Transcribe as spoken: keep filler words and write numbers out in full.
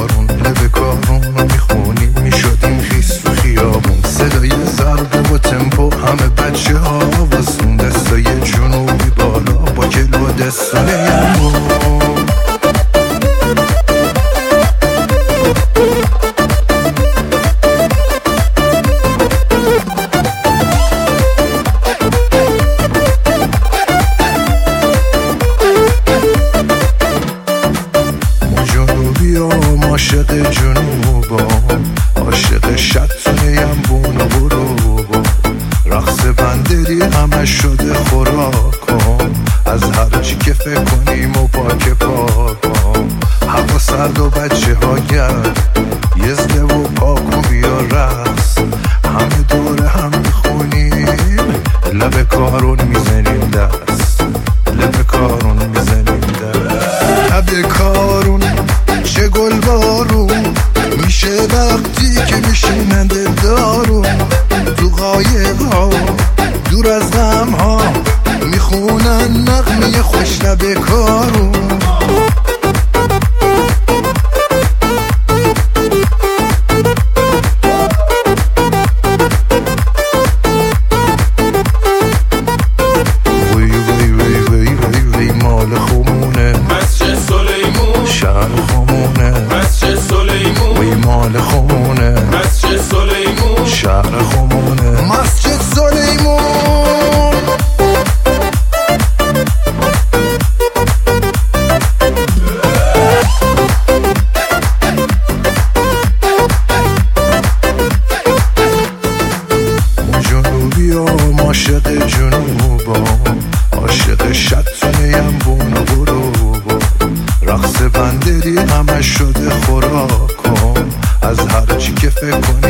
کارون لب کارون رو میخونیم میشدیم خیس تو خیابون صدای ضربه و تمپو همه بچه ها واسون دستای جنوبی بالا با کلو دستانه یمون عاشق جنوبا عاشق شطونه یمبون و بروبا رقص بندری همه شده خوراکم از هر چی که فکر کنیم و پاک پاکم هوا سرد و بچه ها گرد یزده و پاک و بیا رقص همه دور هم میخونیم لب کارون میزنیم دست لب کارون میزنیم دست لب کارون چه گل بارون میشه وقتی که میشینن دلدارون تو قایق ها دور از غم ها میخونن نغمه خوش لب کارون وی وی وی وی وی وی مال خمونه مسجد سلیمون شهر خمونه مسجد سلیمون وی مال خمونه مسجد سلیمون شهر خمونه مسجد سلیمون جنوبی ها عاشق جنوبا عاشق شطونه یمبون و بروبا رقص بندری همه شده خوراکم از هر چی که فکر کنی